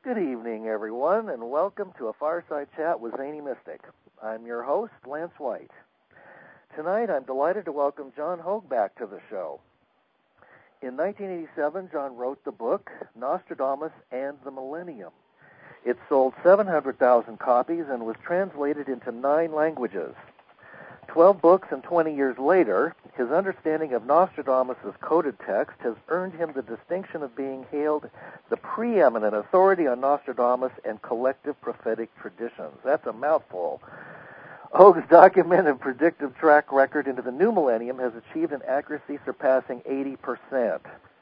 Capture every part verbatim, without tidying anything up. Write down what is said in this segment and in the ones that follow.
Good evening, everyone, and welcome to a Fireside Chat with Zany Mystic. I'm your host, Lance White. Tonight, I'm delighted to welcome John Hogue back to the show. In nineteen eighty-seven, John wrote the book, Nostradamus and the Millennium. It sold seven hundred thousand copies and was translated into nine languages. Twelve books and twenty years later, his understanding of Nostradamus' coded text has earned him the distinction of being hailed the preeminent authority on Nostradamus and collective prophetic traditions. That's a mouthful. Hogue's documented predictive track record into the new millennium has achieved an accuracy surpassing eighty percent.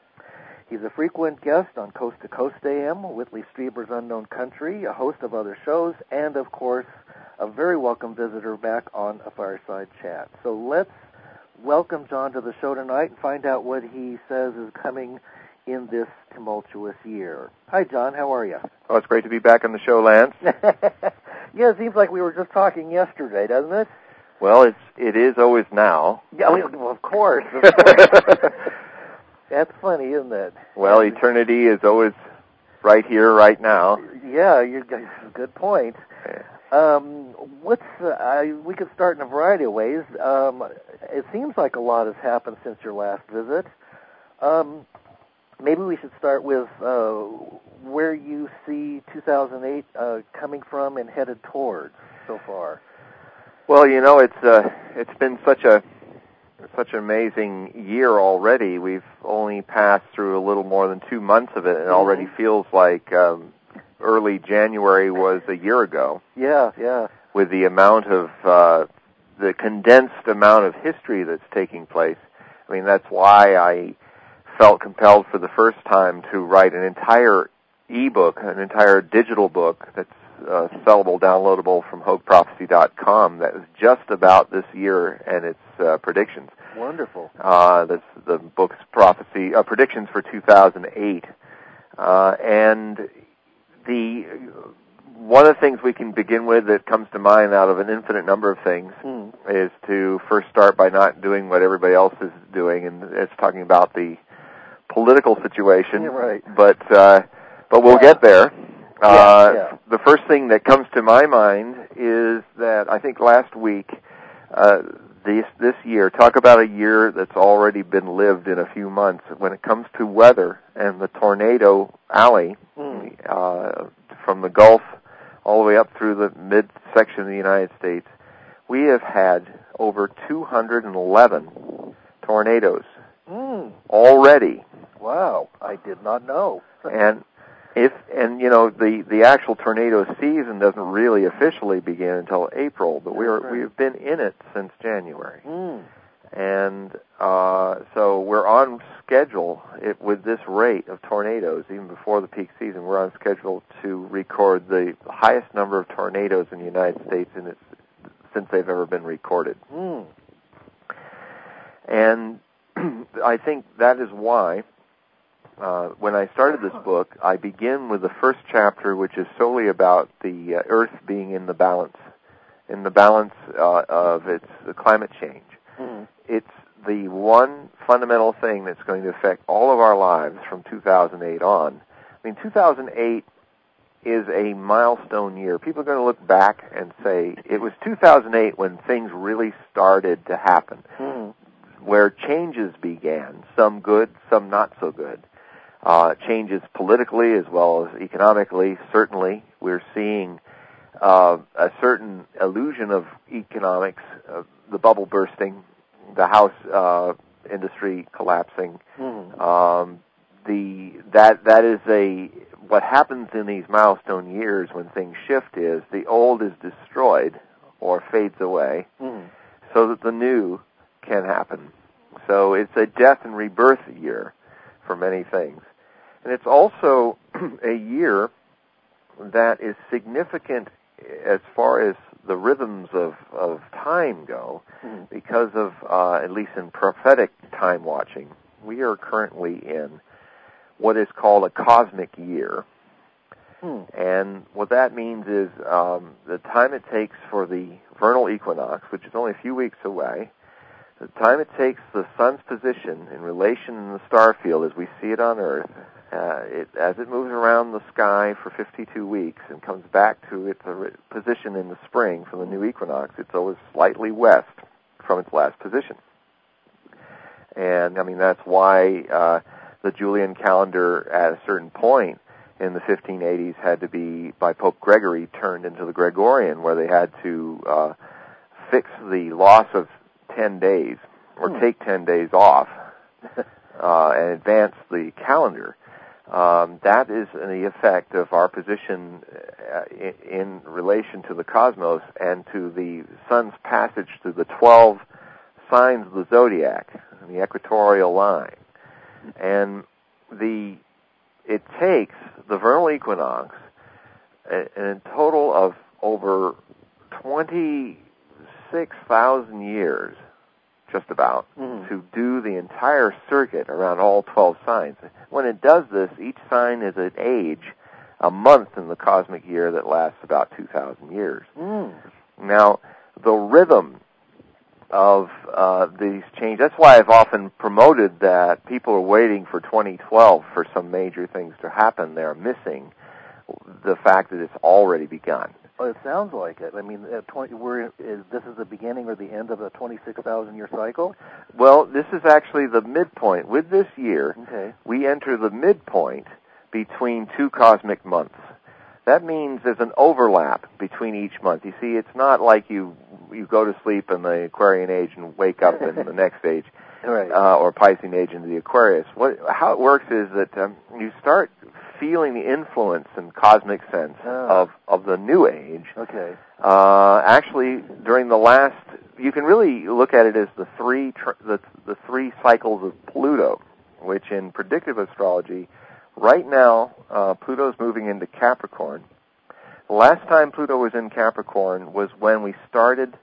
He's a frequent guest on Coast to Coast A M, Whitley Strieber's Unknown Country, a host of other shows, and, of course, a very welcome visitor back on a Fireside Chat. So let's welcome John to the show tonight and find out what he says is coming in this tumultuous year. Hi, John. How are you? Oh, it's great to be back on the show, Lance. Yeah, it seems like we were just talking yesterday, doesn't it? Well, it's it is always now. Yeah, well, of course. Of course. That's funny, isn't it? Well, and, eternity is always right here, right now. Yeah, you good point. Yeah. Um, what's uh, I, we could start in a variety of ways. Um, it seems like a lot has happened since your last visit. Um, maybe we should start with uh, where you see two thousand eight uh, coming from and headed towards so far. Well, you know, it's uh, it's been such a such an amazing year already. We've only passed through a little more than two months of it, and it mm-hmm. already feels like Um, early January was a year ago. Yeah, yeah. With the amount of, uh, the condensed amount of history that's taking place. I mean, that's why I felt compelled for the first time to write an entire e-book, an entire digital book that's uh, sellable, downloadable from Hogue Prophecy dot com that is just about this year and its uh, predictions. Wonderful. Uh, that's the book's prophecy, uh, predictions for two thousand eight. Uh, and The one of the things we can begin with that comes to mind out of an infinite number of things mm. is to first start by not doing what everybody else is doing, and it's talking about the political situation. Yeah, right. But uh, but we'll yeah. get there. Yeah, uh, yeah. The first thing that comes to my mind is that I think last week, uh, this this year, talk about a year that's already been lived in a few months. When it comes to weather and the tornado alley, mm. uh, from the Gulf all the way up through the mid-section of the United States, we have had over two hundred eleven tornadoes mm. already. Wow, I did not know. and if and you know the, the actual tornado season doesn't really officially begin until April, but we're right. we've been in it since January. Mm. And uh, so we're on schedule it, with this rate of tornadoes, even before the peak season. We're on schedule to record the highest number of tornadoes in the United States in its, since they've ever been recorded. Mm. And I think that is why, uh, when I started this book, I begin with the first chapter, which is solely about the uh, Earth being in the balance, in the balance uh, of its uh, climate change. Mm. It's the one fundamental thing that's going to affect all of our lives from two thousand eight on. I mean, two thousand eight is a milestone year. People are going to look back and say, it was two thousand eight when things really started to happen, mm. where changes began, some good, some not so good. Uh, changes politically as well as economically, certainly. We're seeing uh, a certain illusion of economics, uh, the bubble bursting, the house uh, industry collapsing. Mm. Um, the that that is a what happens in these milestone years when things shift is the old is destroyed or fades away, mm. so that the new can happen. So it's a death and rebirth year for many things, and it's also a year that is significant as far as the rhythms of, of time go, mm. because of, uh, at least in prophetic time watching, we are currently in what is called a cosmic year. mm. And what that means is um, the time it takes for the vernal equinox, which is only a few weeks away, the time it takes the sun's position in relation in the star field as we see it on Earth uh, it, as it moves around the sky for fifty-two weeks and comes back to its position in the spring for the new equinox, it's always slightly west from its last position. And, I mean, that's why uh, the Julian calendar at a certain point in the fifteen eighties had to be, by Pope Gregory, turned into the Gregorian, where they had to uh, fix the loss of ten days, or hmm. take ten days off, uh, and advance the calendar. Um, that is the effect of our position uh, in, in relation to the cosmos and to the sun's passage through the twelve signs of the zodiac, the equatorial line. And the it takes the vernal equinox a, a total of over twenty-six thousand years, just about, mm. to do the entire circuit around all twelve signs. When it does this, each sign is an age, a month in the cosmic year that lasts about two thousand years. Mm. Now, the rhythm of uh, these changes, that's why I've often promoted that people are waiting for twenty twelve for some major things to happen. They're missing the fact that it's already begun. Well, it sounds like it. I mean, at twenty, we're, is, this is the beginning or the end of a twenty-six thousand year cycle? Well, this is actually the midpoint. With this year, okay. we enter the midpoint between two cosmic months. That means there's an overlap between each month. You see, it's not like you you go to sleep in the Aquarian age and wake up in the next age, right. uh, or Piscean age into the Aquarius. What, how it works is that um, you start feeling the influence and cosmic sense oh. of, of the new age. Okay. Uh, actually, during the last, you can really look at it as the three tr- the, the three cycles of Pluto, which in predictive astrology, right now, uh, Pluto's moving into Capricorn. The last time Pluto was in Capricorn was when we started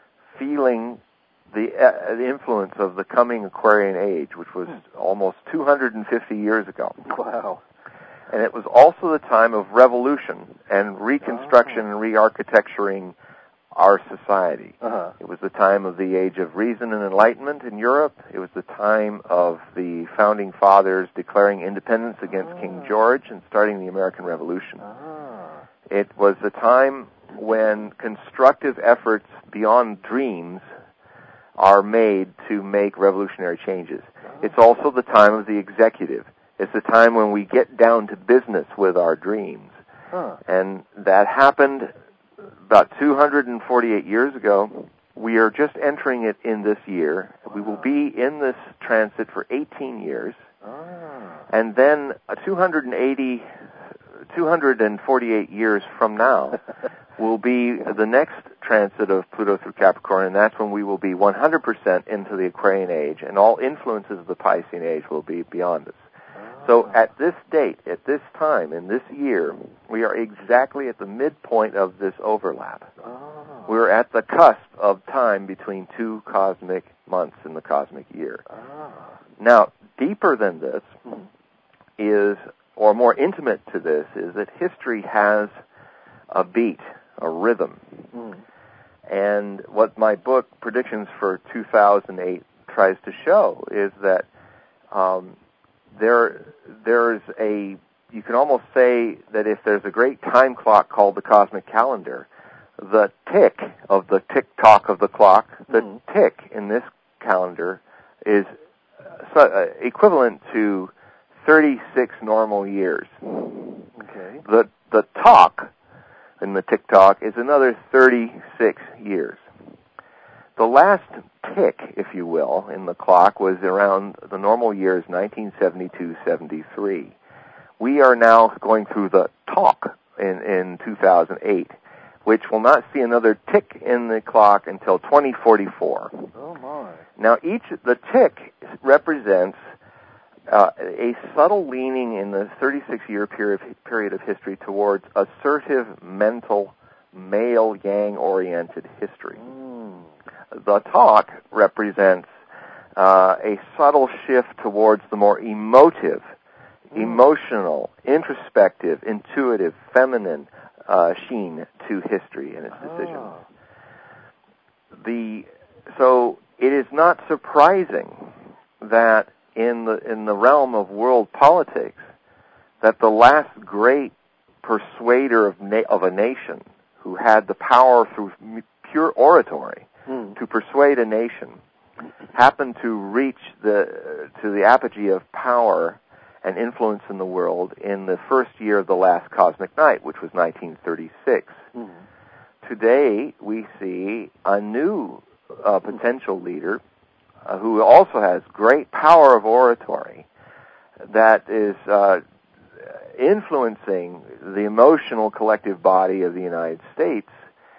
feeling the, uh, the influence of the coming Aquarian age, which was almost two hundred fifty years ago. Wow. And it was also the time of revolution and reconstruction oh. and re-architecturing our society. Uh-huh. It was the time of the age of reason and enlightenment in Europe. It was the time of the founding fathers declaring independence against oh. King George and starting the American Revolution. Oh. It was the time when constructive efforts beyond dreams are made to make revolutionary changes. Oh. It's also the time of the executive. It's the time when we get down to business with our dreams. Huh. And that happened about two hundred forty-eight years ago. We are just entering it in this year. Wow. We will be in this transit for eighteen years. Ah. And then uh, two hundred eighty, two hundred forty-eight years from now will be the next transit of Pluto through Capricorn, and that's when we will be one hundred percent into the Aquarian age, and all influences of the Piscean age will be beyond us. So at this date, at this time, in this year, we are exactly at the midpoint of this overlap. Oh. We're at the cusp of time between two cosmic months in the cosmic year. Oh. Now, deeper than this mm. is, or more intimate to this, is that history has a beat, a rhythm. Mm. And what my book, Predictions for two thousand eight, tries to show is that um, There, there's a, you can almost say that if there's a great time clock called the cosmic calendar, the tick of the tick-tock of the clock, the mm. tick in this calendar is uh, equivalent to thirty-six normal years. Okay. The, the talk in the tick-tock is another thirty-six years. The last tick, if you will, in the clock was around the normal years nineteen seventy-two seventy-three. We are now going through the talk in, in two thousand eight, which will not see another tick in the clock until twenty forty-four. Oh, my. Now, each, the tick represents uh, a subtle leaning in the thirty-six year period, period of history towards assertive, mental, male, yang-oriented history. Mm. The talk represents uh, a subtle shift towards the more emotive, mm. emotional, introspective, intuitive, feminine uh, sheen to history and its decisions. Oh. The so it is not surprising that in the in the realm of world politics, that the last great persuader of, na- of a nation who had the power through m- pure oratory mm. to persuade a nation happened to reach the to the apogee of power and influence in the world in the first year of the last cosmic night, which was nineteen thirty-six. Mm. Today, we see a new uh, potential leader uh, who also has great power of oratory that is uh, influencing the emotional collective body of the United States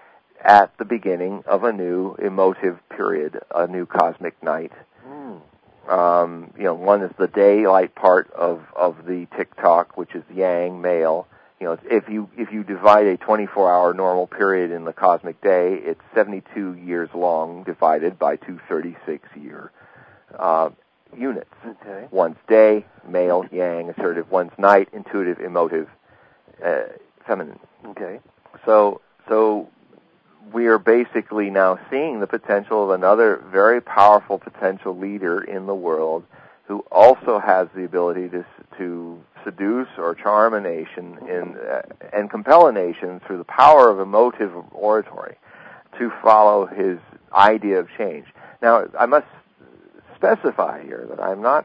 at the beginning of a new emotive period, a new cosmic night. Mm. Um, you know, one is the daylight part of, of the tick-tock, which is yang, male. You know, if you if you divide a twenty-four hour normal period in the cosmic day, it's seventy-two years long divided by two thirty-six year uh, units. Okay. One's day, male, yang, assertive. One's night, intuitive, emotive, uh, feminine. Okay. So so we are basically now seeing the potential of another very powerful potential leader in the world who also has the ability to to seduce or charm a nation in, uh, and compel a nation through the power of emotive oratory to follow his idea of change. Now, I must specify here that I'm not,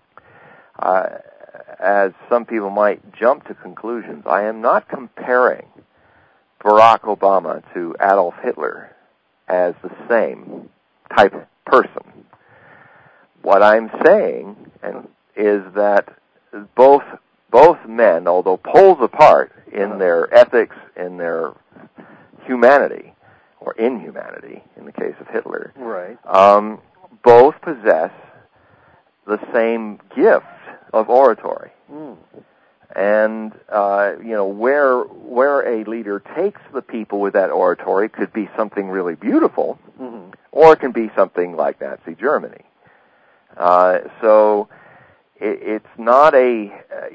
uh, as some people might jump to conclusions, I am not comparing Barack Obama to Adolf Hitler as the same type of person. What I'm saying and, is that both both men, although poles apart in their ethics, in their humanity, or inhumanity, in the case of Hitler, right, um, both possess the same gift of oratory. Mm. And, uh, you know, where where a leader takes the people with that oratory could be something really beautiful, mm-hmm. or it can be something like Nazi Germany. Uh, so it, it's not a,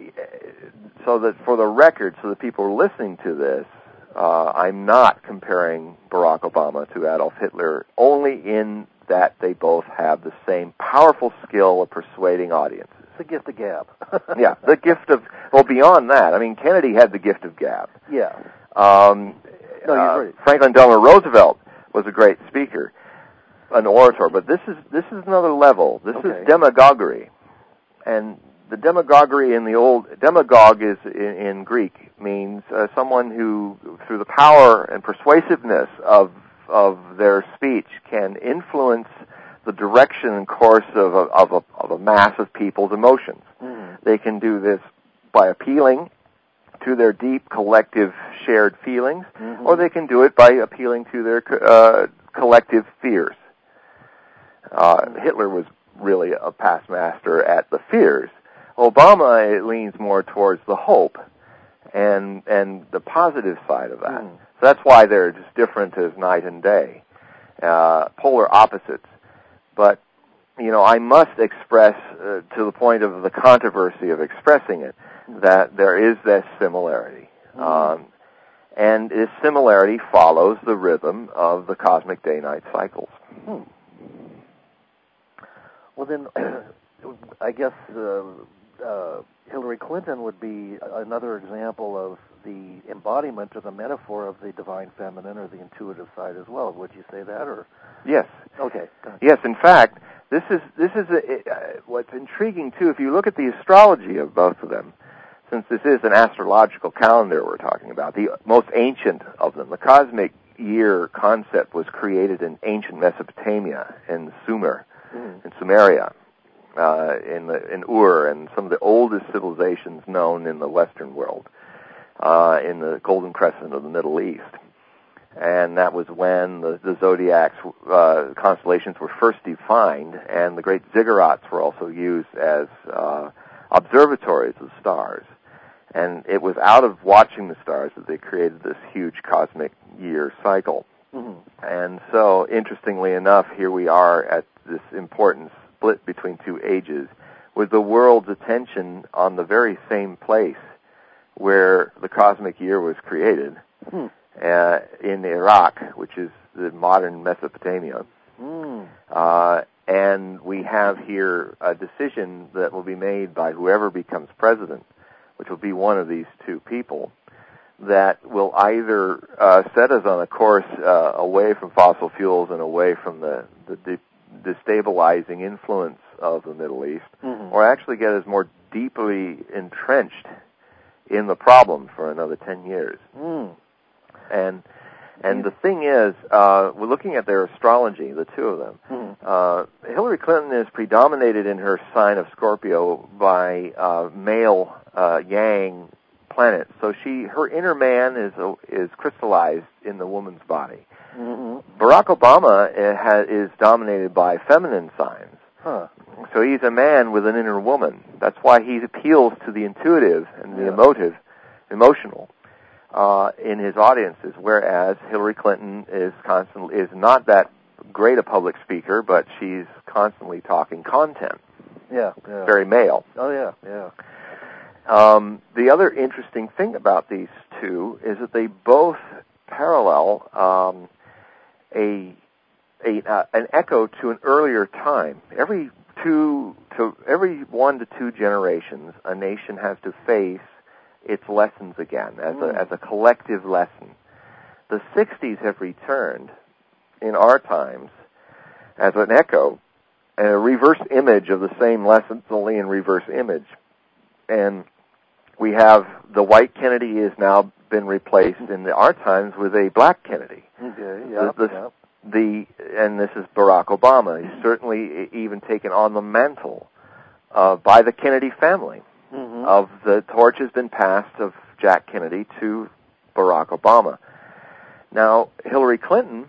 uh, so that for the record, so that people are listening to this, uh, I'm not comparing Barack Obama to Adolf Hitler, only in that they both have the same powerful skill of persuading audiences. The gift of gab. Yeah, the gift of, well, beyond that, I mean, Kennedy had the gift of gab. Yeah. Um, no, you're uh, right. Franklin Delano Roosevelt was a great speaker, an orator, but this is this is another level. This okay. is demagoguery. And the demagoguery in the old, demagogue is in, in Greek, means uh, someone who, through the power and persuasiveness of of their speech, can influence the direction and course of a, of a, of a mass of people's emotions. Mm. They can do this by appealing to their deep collective shared feelings, mm-hmm. or they can do it by appealing to their uh, collective fears. Uh, mm. Hitler was really a past master at the fears. Obama, it leans more towards the hope and and the positive side of that. Mm. So that's why they're just different as night and day, uh, polar opposites. But, you know, I must express, uh, to the point of the controversy of expressing it, that there is this similarity. Mm. Um, and this similarity follows the rhythm of the cosmic day-night cycles. Hmm. Well, then, I guess uh, uh, Hillary Clinton would be another example of the embodiment or the metaphor of the divine feminine or the intuitive side as well. Would you say that, or? Yes. Okay. Yes, in fact, this is this is a, uh, what's intriguing too. If you look at the astrology of both of them, since this is an astrological calendar we're talking about, the most ancient of them, the cosmic year concept was created in ancient Mesopotamia, in Sumer, mm. in Sumeria, uh, in the, in Ur, and some of the oldest civilizations known in the Western world, uh, in the Golden Crescent of the Middle East. And that was when the, the zodiacs, uh, constellations were first defined, and the great ziggurats were also used as uh, observatories of stars. And it was out of watching the stars that they created this huge cosmic year cycle. Mm-hmm. And so, interestingly enough, here we are at this important split between two ages, with the world's attention on the very same place where the cosmic year was created. Mm-hmm. Uh, in Iraq, which is the modern Mesopotamia. Mm. Uh, and we have here a decision that will be made by whoever becomes president, which will be one of these two people, that will either uh, set us on a course uh, away from fossil fuels and away from the, the de- destabilizing influence of the Middle East, mm-hmm. or actually get us more deeply entrenched in the problem for another ten years. Mm. And and the thing is, uh, we're looking at their astrology, the two of them. Mm. Uh, Hillary Clinton is predominated in her sign of Scorpio by uh, male uh, yang planets. So she, her inner man is uh, is crystallized in the woman's body. Mm-hmm. Barack Obama uh, ha, is dominated by feminine signs. Huh. So he's a man with an inner woman. That's why he appeals to the intuitive and the yeah. emotive, emotional. Uh, in his audiences, whereas Hillary Clinton is constantly is not that great a public speaker, but she's constantly talking content. Yeah, yeah. Very male. Oh yeah, yeah. Um, the other interesting thing about these two is that they both parallel um, a a uh, an echo to an earlier time. Every two to every one to two generations, a nation has to face its lessons again as mm. a as a collective lesson. The sixties have returned in our times as an echo and a reverse image of the same lessons, only in reverse image. And we have the white Kennedy has now been replaced in the, our times with a black Kennedy. Okay, yeah, the, the, yeah. the and this is Barack Obama. He's certainly even taken on the mantle uh, by the Kennedy family. Mm-hmm. Of the torch has been passed of Jack Kennedy to Barack Obama. Now, Hillary Clinton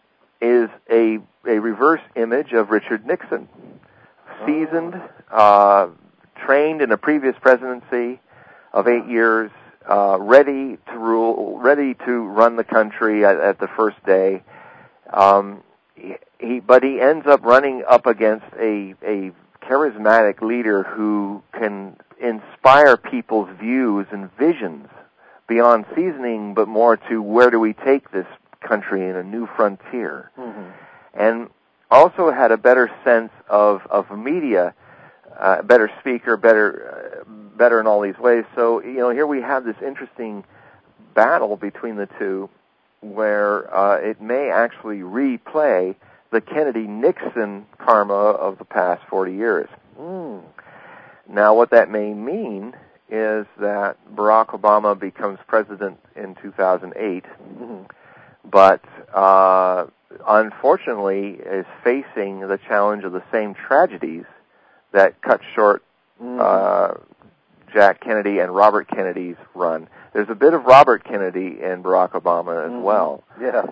is a a reverse image of Richard Nixon, seasoned, uh, trained in a previous presidency of eight years, uh, ready to rule, ready to run the country at, at the first day. Um, he, he, but he ends up running up against a a charismatic leader who can inspire people's views and visions beyond seasoning, but more to where do we take this country in a new frontier. Mm-hmm. And also had a better sense of, of media, uh, better speaker, better, uh, better in all these ways. So, you know, here we have this interesting battle between the two where uh, it may actually replay the Kennedy-Nixon karma of the past forty years. Mm. Now, what that may mean is that Barack Obama becomes president in two thousand eight, mm-hmm. but uh, unfortunately is facing the challenge of the same tragedies that cut short mm-hmm. uh, Jack Kennedy and Robert Kennedy's run. There's a bit of Robert Kennedy in Barack Obama as mm-hmm. well. Yeah.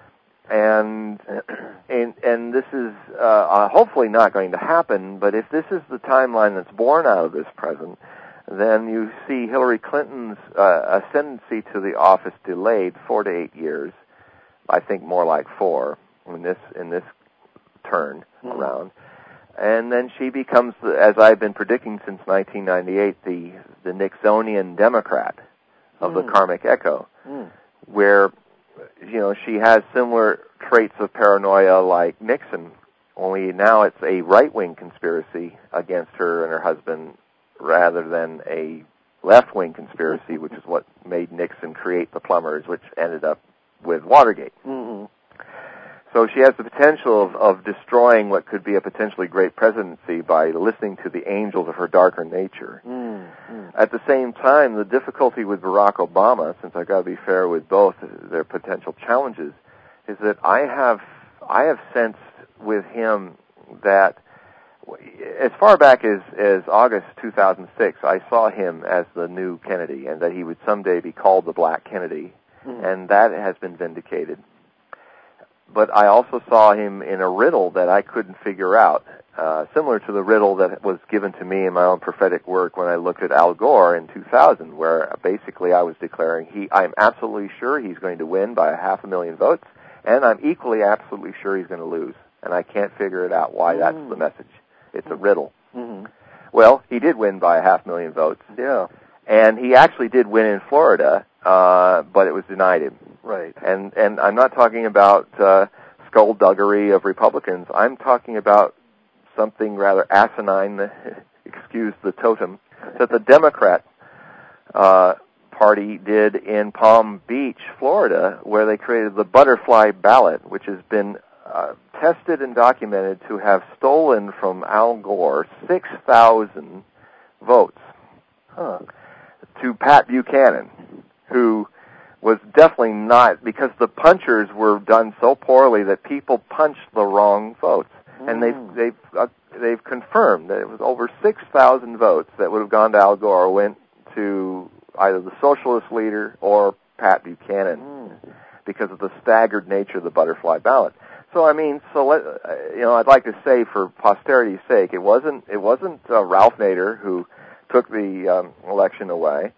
And and and this is uh, uh, hopefully not going to happen. But if this is the timeline that's born out of this present, then you see Hillary Clinton's uh, ascendancy to the office delayed four to eight years. I think more like four in this in this turn mm-hmm. around, and then she becomes, as I've been predicting since nineteen ninety-eight, the the Nixonian Democrat of mm. the karmic echo, mm. where, you know, she has similar traits of paranoia like Nixon, only now it's a right-wing conspiracy against her and her husband rather than a left-wing conspiracy, which is what made Nixon create the plumbers, which ended up with Watergate. Mm-hmm. So she has the potential of, of destroying what could be a potentially great presidency by listening to the angels of her darker nature. Mm-hmm. At the same time, the difficulty with Barack Obama, since I've got to be fair with both their potential challenges, is that I have I have sensed with him that as far back as, as August two thousand six, I saw him as the new Kennedy and that he would someday be called the Black Kennedy, mm-hmm. and that has been vindicated. But I also saw him in a riddle that I couldn't figure out, uh, similar to the riddle that was given to me in my own prophetic work when I looked at Al Gore in two thousand, where basically I was declaring he, I'm absolutely sure he's going to win by a half a million votes, and I'm equally absolutely sure he's going to lose. And I can't figure it out why that's mm. the message. It's a riddle. Mm-hmm. Well, he did win by a half million votes. Yeah. And he actually did win in Florida, uh, but it was denied him. Right. And and I'm not talking about uh, skullduggery of Republicans. I'm talking about something rather asinine, excuse the totem, that the Democrat uh, Party did in Palm Beach, Florida, where they created the butterfly ballot, which has been uh, tested and documented to have stolen from Al Gore six thousand votes Huh. to Pat Buchanan, who was definitely not, because the punchers were done so poorly that people punched the wrong votes. Mm. And they've, they've, uh, they've confirmed that it was over six thousand votes that would have gone to Al Gore went to either the socialist leader or Pat Buchanan mm. because of the staggered nature of the butterfly ballot. So I mean, so let, uh, you know, I'd like to say for posterity's sake, it wasn't it wasn't uh, Ralph Nader who took the um, election away.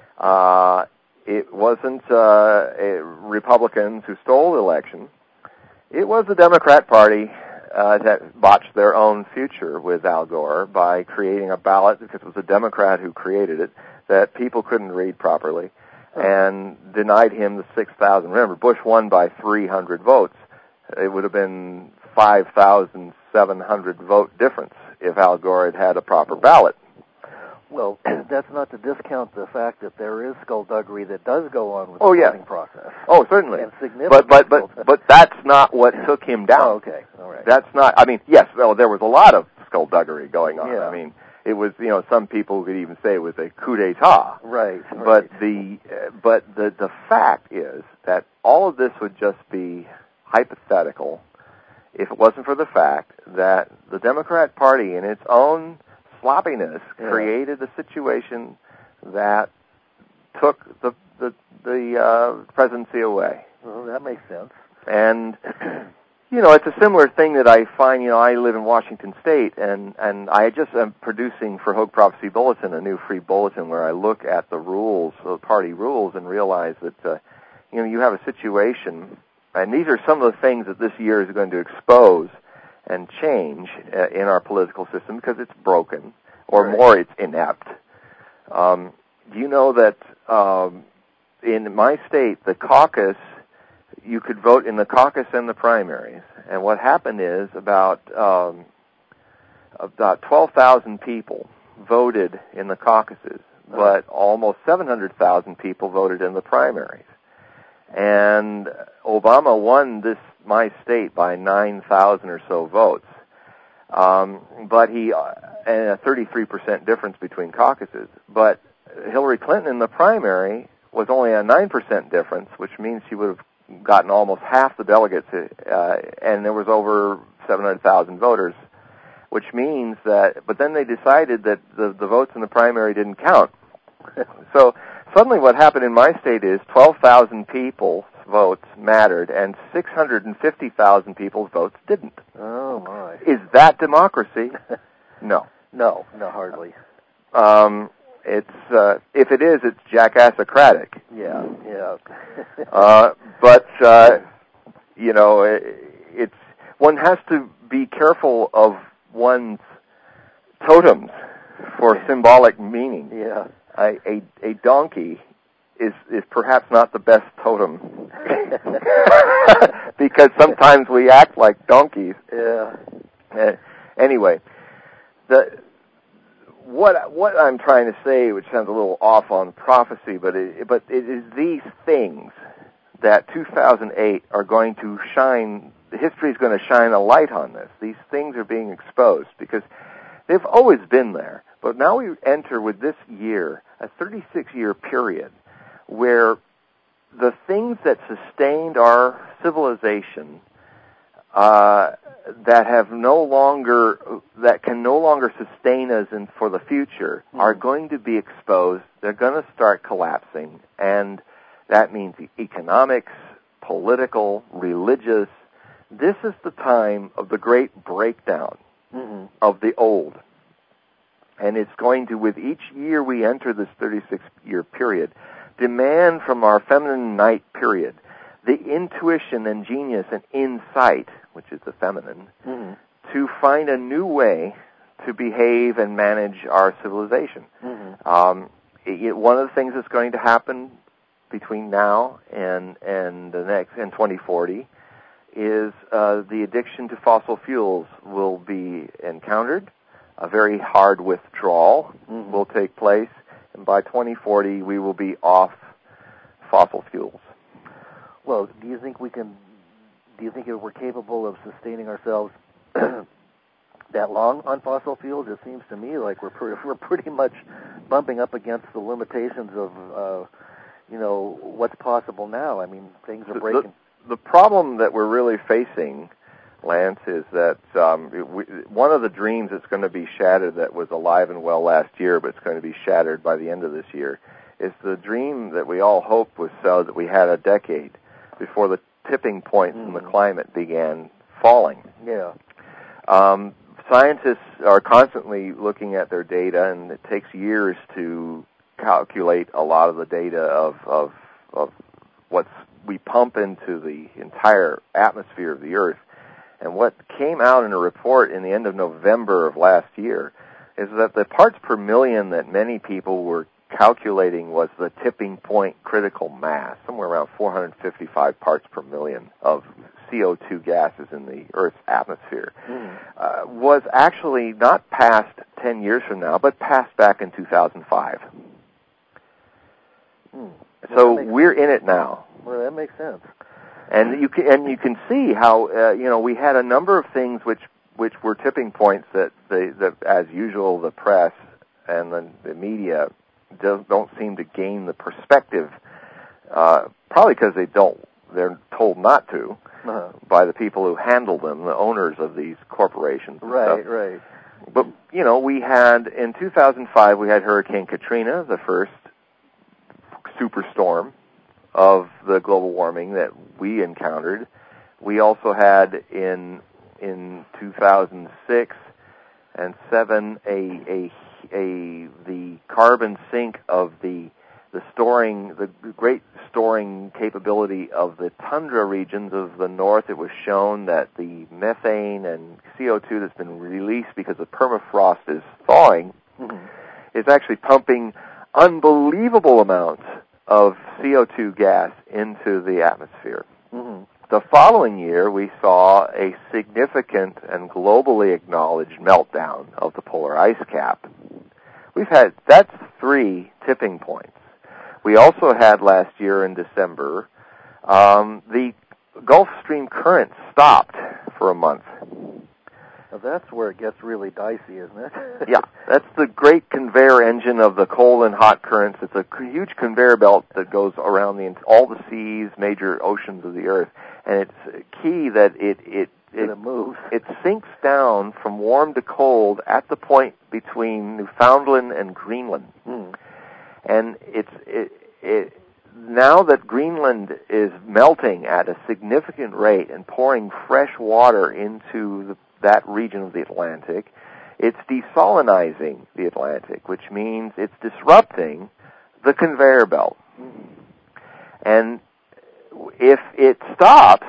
Uh, it wasn't uh, Republicans who stole the election. It was the Democrat Party uh, that botched their own future with Al Gore by creating a ballot, because it was a Democrat who created it, that people couldn't read properly, and denied him the six thousand. Remember, Bush won by three hundred votes. It would have been five thousand seven hundred vote difference if Al Gore had had a proper ballot. Well, that's not to discount the fact that there is skullduggery that does go on with oh, the yeah. voting process. Oh, certainly. And significant but but but but that's not what took him down. Oh, okay, all right. That's not. I mean, yes, well, there was a lot of skullduggery going on. Yeah. I mean, it was, you know, some people could even say it was a coup d'état. Right. But right. the uh, but the the fact is that all of this would just be hypothetical if it wasn't for the fact that the Democrat Party, in its own sloppiness, yeah. created a situation that took the the, the uh, presidency away. Well, that makes sense. And you know, it's a similar thing that I find. You know, I live in Washington State, and and I just am producing for Hoag Prophecy Bulletin a new free bulletin where I look at the rules, the party rules, and realize that uh, you know, you have a situation. And these are some of the things that this year is going to expose and change uh, in our political system, because it's broken, or right. more, it's inept. Um, do you know that um, in my state, the caucus, you could vote in the caucus and the primaries, and what happened is about um, about twelve thousand people voted in the caucuses, but almost seven hundred thousand people voted in the primaries. And Obama won this my state by nine thousand or so votes, um, but he uh, and a thirty-three percent difference between caucuses. But Hillary Clinton in the primary was only a nine percent difference, which means she would have gotten almost half the delegates, uh, and there was over seven hundred thousand voters, which means that. But then they decided that the the votes in the primary didn't count. So suddenly what happened in my state is twelve thousand people's votes mattered and six hundred fifty thousand people's votes didn't. Oh, my. Is that democracy? No. No, no, hardly. Um, it's, uh, if it is, it's jackassocratic. Yeah, yeah. uh, but, uh, you know, it, it's, one has to be careful of one's totems for symbolic meaning. Yeah. A, a, a donkey is, is perhaps not the best totem because sometimes we act like donkeys. Yeah. Uh, anyway, the what what I'm trying to say, which sounds a little off on prophecy, but it, but it is these things that two thousand eight are going to shine. History is going to shine a light on this. These things are being exposed because they've always been there. But now we enter with this year, a thirty-six year period, where the things that sustained our civilization, uh, that have no longer, that can no longer sustain us in, for the future, mm-hmm. are going to be exposed. They're going to start collapsing, and that means economics, political, religious. This is the time of the great breakdown mm-hmm. of the old. And it's going to, with each year we enter this thirty-six year period, demand from our feminine night period the intuition and genius and insight, which is the feminine, mm-hmm. to find a new way to behave and manage our civilization. Mm-hmm. Um, it, one of the things that's going to happen between now and and the next and twenty forty is uh, the addiction to fossil fuels will be encountered. A very hard withdrawal mm-hmm. will take place, and by twenty forty we will be off fossil fuels. Well, do you think we can? Do you think we're capable of sustaining ourselves that long on fossil fuels? It seems to me like we're pretty, we're pretty much bumping up against the limitations of, uh, you know, what's possible now. I mean, things are breaking. The, the problem that we're really facing, Lance, is that um, it, we, one of the dreams that's going to be shattered that was alive and well last year, but it's going to be shattered by the end of this year, is the dream that we all hoped was so that we had a decade before the tipping point mm. in the climate began falling. Yeah. Um, scientists are constantly looking at their data, and it takes years to calculate a lot of the data of of, of what we pump into the entire atmosphere of the Earth. And what came out in a report in the end of November of last year is that the parts per million that many people were calculating was the tipping point critical mass, somewhere around four hundred fifty-five parts per million of C O two gases in the Earth's atmosphere, mm. uh, was actually not passed ten years from now, but passed back in two thousand five. Mm. So we're in it now. Well, that makes sense. And you can, and you can see how uh, you know we had a number of things which which were tipping points that the, the as usual the press and the, the media don't, don't seem to gain the perspective, uh, probably because they don't they're told not to uh-huh. by the people who handle them, the owners of these corporations. And right, stuff. right. But you know we had in two thousand five we had Hurricane Katrina, the first superstorm of the global warming that we encountered. We also had in in two thousand six and seven a a a the carbon sink of the the storing the great storing capability of the tundra regions of the north. It was shown that the methane and C O two that's been released because the permafrost is thawing mm-hmm. is actually pumping unbelievable amounts of C O two gas into the atmosphere. Mm-hmm. The following year, we saw a significant and globally acknowledged meltdown of the polar ice cap. We've had, that's three tipping points. We also had last year in December, um, the Gulf Stream current stopped for a month. Well, that's where it gets really dicey, isn't it? Yeah, that's the great conveyor engine of the cold and hot currents. It's a huge conveyor belt that goes around the all the seas, major oceans of the Earth, and it's key that it it it, it moves. It sinks down from warm to cold at the point between Newfoundland and Greenland, mm. and it's it it. Now that Greenland is melting at a significant rate and pouring fresh water into the that region of the Atlantic, it's desalinizing the Atlantic, which means it's disrupting the conveyor belt. Mm-hmm. And if it stops,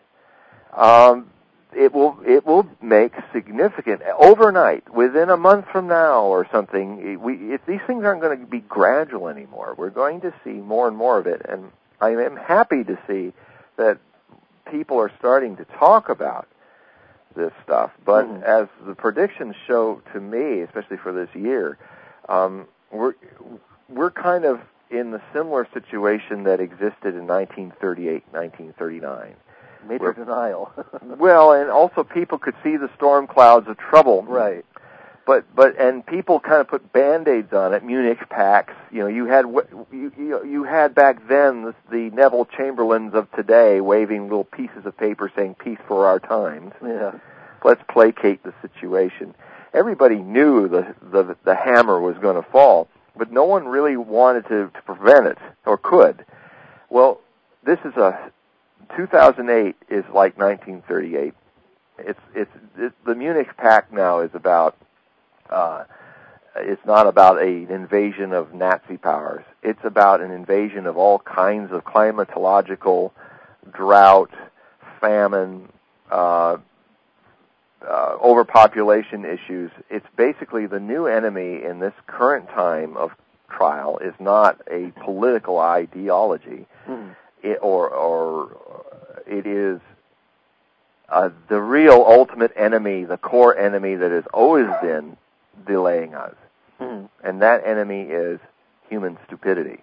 um, it will it will make significant overnight, within a month from now or something. We if these things aren't going to be gradual anymore. We're going to see more and more of it, and I am happy to see that people are starting to talk about this stuff, but mm. as the predictions show to me, especially for this year, um, we're we're kind of in the similar situation that existed in nineteen thirty-eight, nineteen thirty-nine. Major where, denial. Well, and also people could see the storm clouds of trouble, right? But but and people kind of put Band-Aids on it, Munich pacts. You know, you had you you, you had back then the, the Neville Chamberlains of today waving little pieces of paper saying "Peace for our times." Yeah. Let's placate the situation. Everybody knew the the, the hammer was going to fall, but no one really wanted to, to prevent it or could. Well, this is a two thousand eight is like nineteen thirty-eight. It's it's, it's the Munich Pact now is about. Uh, it's not about a, an invasion of Nazi powers. It's about an invasion of all kinds of climatological, drought, famine, uh, uh, overpopulation issues. It's basically the new enemy in this current time of trial is not a political ideology, mm. it, or, or it is uh, the real ultimate enemy, the core enemy that has always been delaying us. Mm-hmm. And that enemy is human stupidity.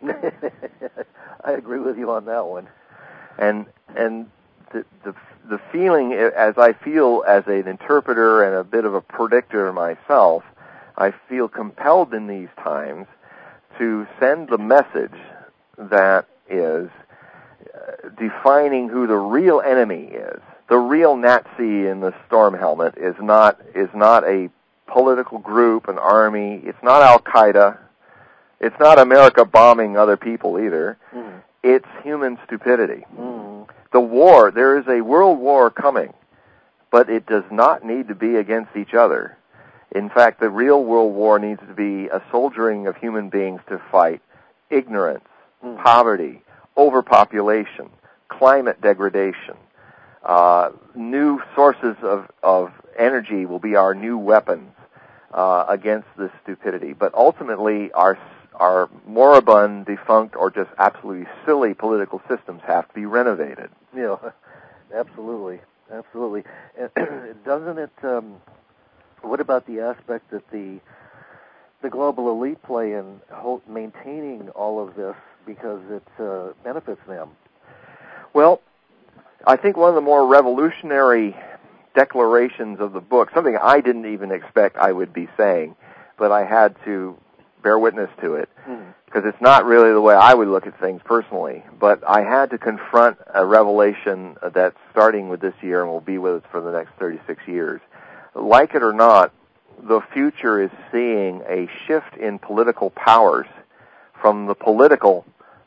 I agree with you on that one. And and the, the the feeling, as I feel as an interpreter and a bit of a predictor myself, I feel compelled in these times to send the message that is uh, defining who the real enemy is. The real Nazi in the storm helmet is not is not a political group, an army. It's not Al-Qaeda. It's not America bombing other people either. Mm. It's human stupidity. Mm. The war, there is a world war coming, but it does not need to be against each other. In fact, the real world war needs to be a soldiering of human beings to fight ignorance, mm. poverty, overpopulation, climate degradation. Uh, new sources of, of energy will be our new weapons uh, against this stupidity. But ultimately, our our moribund, defunct, or just absolutely silly political systems have to be renovated. Yeah, absolutely, absolutely. Doesn't it? Um, what about the aspect that the the global elite play in maintaining all of this because it uh, benefits them? Well, I think one of the more revolutionary declarations of the book, something I didn't even expect I would be saying, but I had to bear witness to it, because mm. it's not really the way I would look at things personally, but I had to confront a revelation that's starting with this year and will be with us for the next thirty-six years. Like it or not, the future is seeing a shift in political powers from the political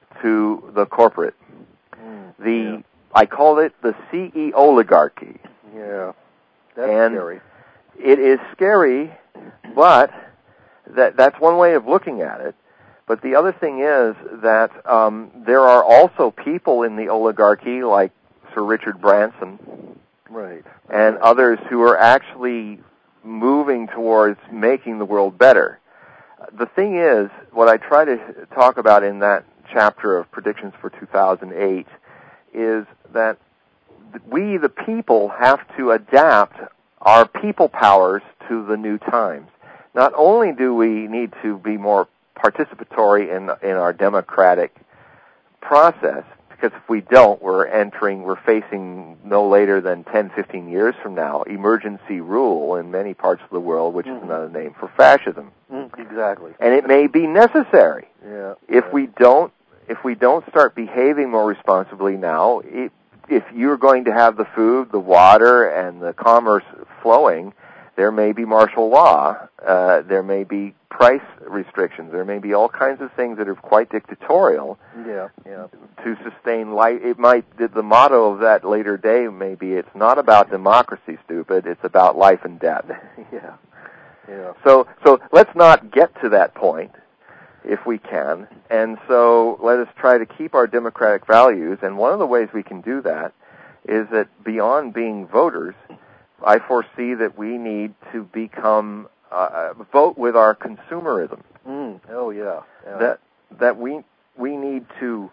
to the corporate. Mm. The yeah. I call it the C E oligarchy. Yeah, that's and scary. It is scary, but that that's one way of looking at it. But the other thing is that um, there are also people in the oligarchy, like Sir Richard Branson, right, and right. others who are actually moving towards making the world better. The thing is, what I try to talk about in that chapter of Predictions for two thousand eight is that we, the people, have to adapt our people powers to the new times. Not only do we need to be more participatory in in our democratic process, because if we don't, we're entering, we're facing no later than ten, fifteen years from now, emergency rule in many parts of the world, which mm-hmm. is another name for fascism. Mm, exactly. And it may be necessary. Yeah. If right. we don't, if we don't start behaving more responsibly now, it, if you're going to have the food, the water, and the commerce flowing, there may be martial law, uh, there may be price restrictions, there may be all kinds of things that are quite dictatorial. Yeah, yeah. To sustain life, it might. The motto of that later day may be, "It's not about democracy, stupid. It's about life and death." yeah, yeah. So, so let's not get to that point, if we can. And so, let us try to keep our democratic values. And one of the ways we can do that is that beyond being voters, I foresee that we need to become uh, vote with our consumerism. Mm. Oh yeah. yeah. That that we we need to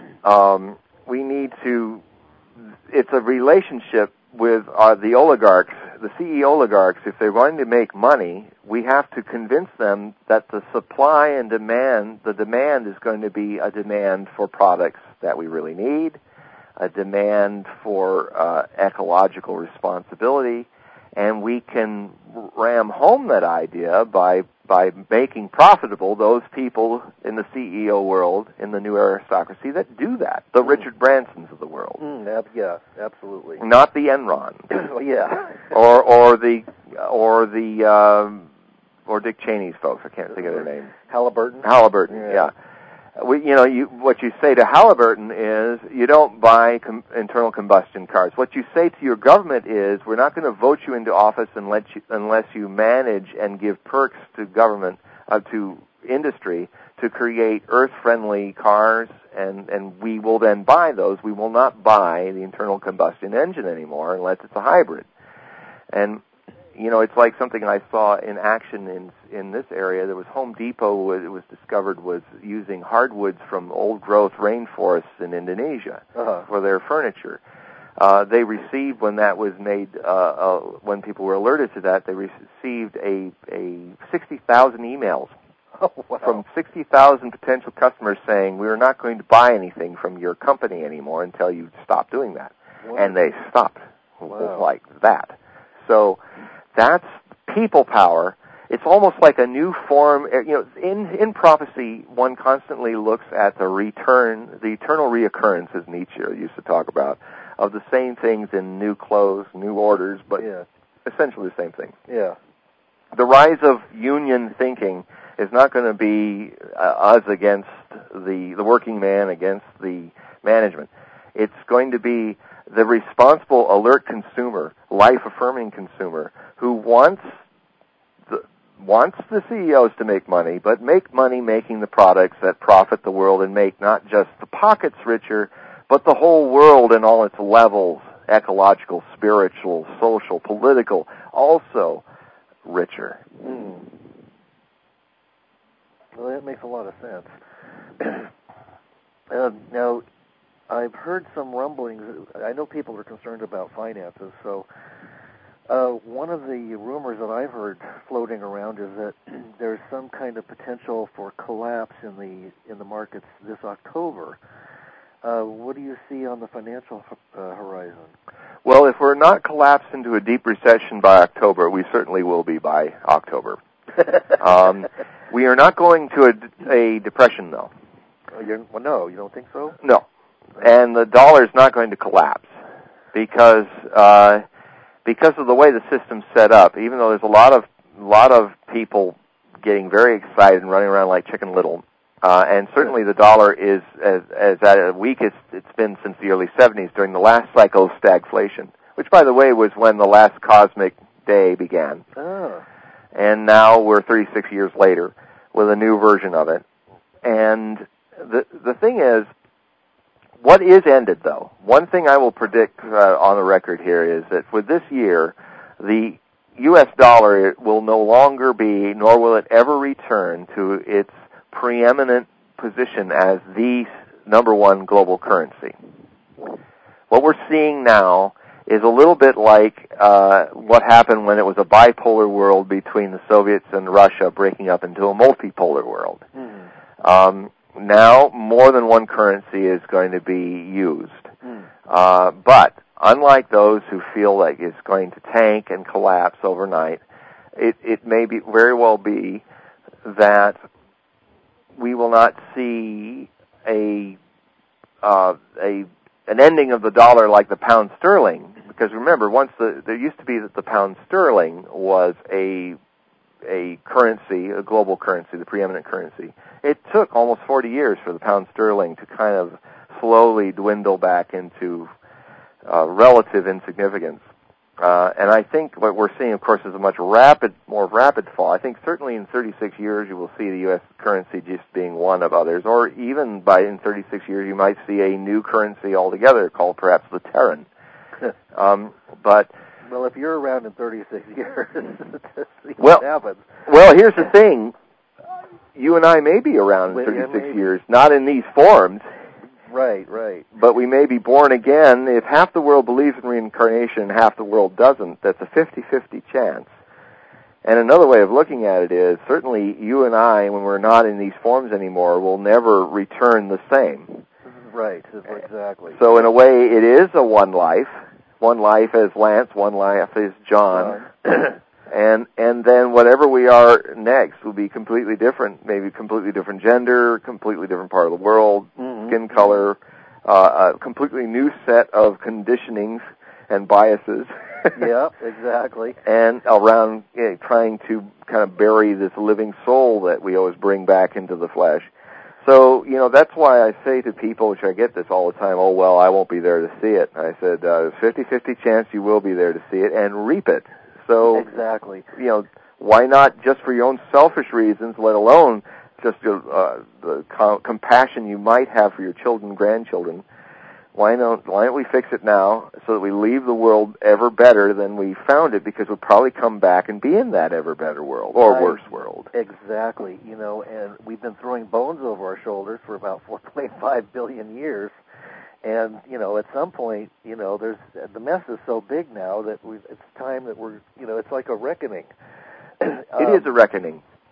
um, we need to. It's a relationship with uh, the oligarchs, the C E oligarchs. If they're going to make money, we have to convince them that the supply and demand, the demand is going to be a demand for products that we really need, a demand for uh, ecological responsibility, and we can ram home that idea by by making profitable those people in the C E O world, in the new aristocracy, that do that, the mm. Richard Bransons of the world. Mm, ab- yeah, absolutely. Not the Enron. yeah. or or the or the um, or Dick Cheney's folks. I can't think of their name. Halliburton. Halliburton. Yeah. yeah. We, you know, you, what you say to Halliburton is, you don't buy com- internal combustion cars. What you say to your government is, we're not going to vote you into office unless you, unless you manage and give perks to government, uh, to industry, to create earth-friendly cars, and, and we will then buy those. We will not buy the internal combustion engine anymore unless it's a hybrid. And you know, it's like something I saw in action in in this area. There was Home Depot, it was discovered, was using hardwoods from old-growth rainforests in Indonesia uh-huh. for their furniture. Uh, they received, when that was made, uh, uh, when people were alerted to that, they received a, a sixty thousand emails Oh, wow. From sixty thousand potential customers saying, we're not going to buy anything from your company anymore until you stop doing that. Wow. And they stopped Wow. like that. So that's people power. It's almost like a new form. You know, in in prophecy, one constantly looks at the return, the eternal reoccurrence, as Nietzsche used to talk about, of the same things in new clothes, new orders, but yeah. essentially the same thing. Yeah. The rise of union thinking is not going to be uh, us against the the working man against the management. It's going to be the responsible, alert consumer, life-affirming consumer who wants the, wants the C E Os to make money, but make money making the products that profit the world and make not just the pockets richer, but the whole world in all its levels, ecological, spiritual, social, political, also richer. Mm. Well, that makes a lot of sense. uh, now, I've heard some rumblings. I know people are concerned about finances, so uh, one of the rumors that I've heard floating around is that there's some kind of potential for collapse in the in the markets this October. Uh, what do you see on the financial uh, horizon? Well, if we're not collapsed into a deep recession by October, we certainly will be by October. um, we are not going to a, a depression, though. Oh, you're, well, no, you don't think so? No. And the dollar is not going to collapse because uh, because of the way the system's set up. Even though there's a lot of lot of people getting very excited and running around like Chicken Little, uh, and certainly the dollar is as, as at the weakest it's been since the early seventies during the last cycle of stagflation, which, by the way, was when the last cosmic day began. Oh. And now we're thirty-six years later with a new version of it. And the the thing is, what is ended, though? One thing I will predict uh, on the record here is that for this year, the U S dollar will no longer be, nor will it ever return to its preeminent position as the number one global currency. What we're seeing now is a little bit like uh, what happened when it was a bipolar world between the Soviets and Russia breaking up into a multipolar world. Mm. Um, now, more than one currency is going to be used. Mm. Uh, but unlike those who feel like it's going to tank and collapse overnight, it, it may be very well be that we will not see a uh, a an ending of the dollar like the pound sterling. Because remember, once the there used to be that the pound sterling was a a currency, a global currency, the preeminent currency. It took almost forty years for the pound sterling to kind of slowly dwindle back into uh, relative insignificance. Uh, and I think what we're seeing, of course, is a much rapid, more rapid fall. I think certainly in thirty-six years you will see the U S currency just being one of others, or even by in thirty-six years you might see a new currency altogether called perhaps the Terran. um, but well, if you're around in thirty-six years, see well, what happens. Well, here's the thing. You and I may be around in thirty-six yeah, years, not in these forms. Right, right. But we may be born again. If half the world believes in reincarnation and half the world doesn't, that's a fifty-fifty chance. And another way of looking at it is, certainly you and I, when we're not in these forms anymore, will never return the same. Right, exactly. So in a way, it is a one life. One life as Lance, one life as John. John. And and then whatever we are next will be completely different, maybe completely different gender, completely different part of the world, mm-hmm. skin color, uh, a completely new set of conditionings and biases. Yeah, exactly. And around you know, trying to kind of bury this living soul that we always bring back into the flesh. So, you know, that's why I say to people, which I get this all the time, oh, well, I won't be there to see it. And I said, uh, fifty-fifty chance you will be there to see it and reap it. So, exactly. You know, why not just for your own selfish reasons, let alone just your, uh, the co- compassion you might have for your children and grandchildren? Why don't Why don't we fix it now so that we leave the world ever better than we found it? Because we'll probably come back and be in that ever better world or right. worse world. Exactly. You know, and we've been throwing bones over our shoulders for about four point five billion years. And, you know, at some point, you know, there's the mess is so big now that we it's time that we're, you know, it's like a reckoning. um, it is a reckoning.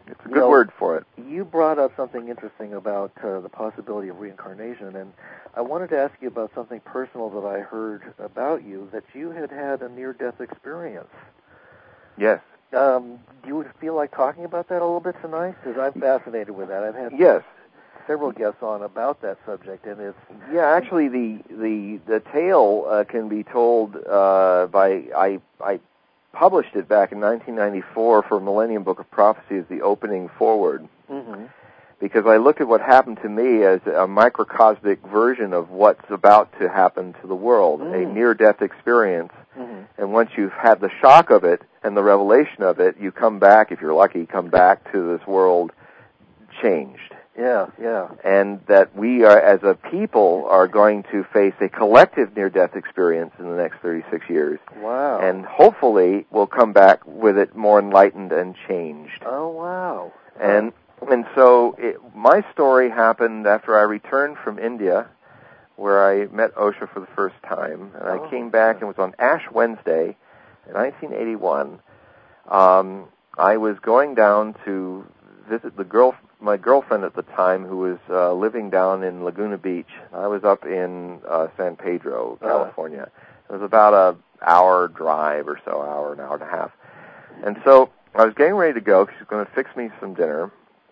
It's a good you know, word for it. You brought up something interesting about uh, the possibility of reincarnation, and I wanted to ask you about something personal that I heard about you, that you had had a near-death experience. Yes. Um, do you feel like talking about that a little bit tonight? Because I'm fascinated with that. I've had yes. several guests on about that subject, and it's... Yeah, actually, the the, the tale uh, can be told uh, by... I, I published it back in nineteen ninety-four for Millennium Book of Prophecy as the opening foreword, mm-hmm. because I looked at what happened to me as a microcosmic version of what's about to happen to the world, mm-hmm. a near-death experience. Mm-hmm. And once you've had the shock of it and the revelation of it, you come back, if you're lucky, come back to this world changed. Yeah, yeah. And that we are, as a people, are going to face a collective near-death experience in the next thirty-six years. Wow. And hopefully we'll come back with it more enlightened and changed. Oh, wow. And and so it, my story happened after I returned from India, where I met Osho for the first time. And I oh, came back and was on Ash Wednesday in nineteen eighty-one. Um, I was going down to visit the girl, my girlfriend at the time, who was uh, living down in Laguna Beach. I was up in uh, San Pedro, California. Uh. It was about a hour drive or so, hour, an hour and a half. And so I was getting ready to go because she was going to fix me some dinner.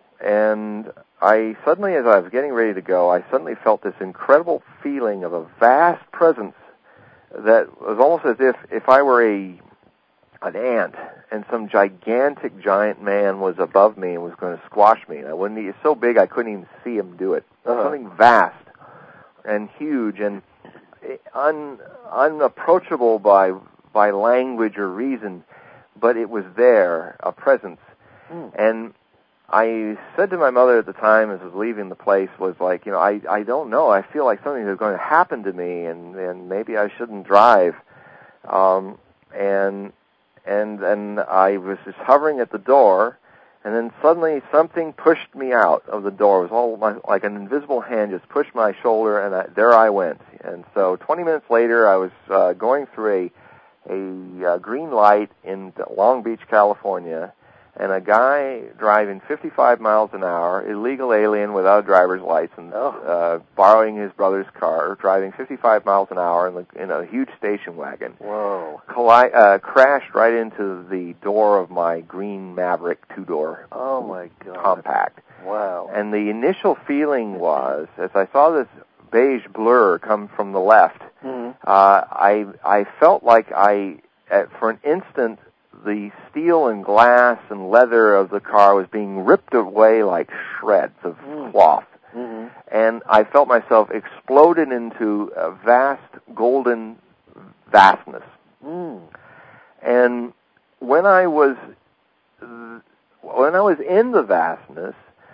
And I suddenly, as I was getting ready to go, I suddenly felt this incredible feeling of a vast presence that was almost as if if I were a an ant, and some gigantic giant man was above me and was going to squash me. And I wouldn't. He was so big I couldn't even see him do it. Uh-huh. Something vast and huge and un, unapproachable by by language or reason, but it was there, a presence. Mm. And I said to my mother at the time, as I was leaving the place, was like, you know, I I don't know. I feel like something is going to happen to me, and and maybe I shouldn't drive. Um, and And then I was just hovering at the door, and then suddenly something pushed me out of the door. It was all my, like an invisible hand just pushed my shoulder, and I, there I went. And so twenty minutes later, I was uh, going through a, a uh, green light in Long Beach, California, and a guy driving fifty-five miles an hour, illegal alien without a driver's license, oh. uh, borrowing his brother's car, driving fifty-five miles an hour in, the, in a huge station wagon. Whoa. Colli- uh, crashed right into the door of my green Maverick two-door oh my God. compact. Wow. And the initial feeling was, as I saw this beige blur come from the left, mm-hmm. uh, I I felt like I, at, for an instant, the steel and glass and leather of the car was being ripped away like shreds of mm. cloth. Mm-hmm. And I felt myself exploded into a vast golden vastness. Mm. And when I was when I was in the vastness,